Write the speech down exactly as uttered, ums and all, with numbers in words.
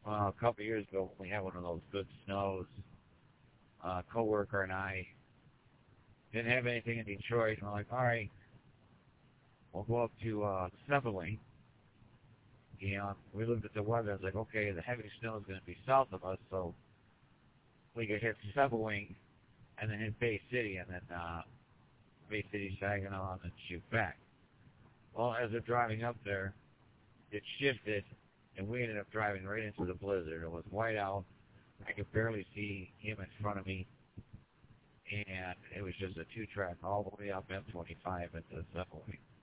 Well, a couple of years ago, we had one of those good snows. Uh, coworker and I didn't have anything in Detroit, and we're like, all right, we'll go up to uh, Sibling. You know, we looked at the weather. I was like, okay, the heavy snow is going to be south of us, so we could hit Sibling and then hit Bay City, and then uh, Bay City, Saginaw, and then shoot back. Well, as we're driving up there, it shifted, and we ended up driving right into the blizzard. It was white out. I could barely see him in front of me, and it was just a two-track all the way up M twenty-five into the subway.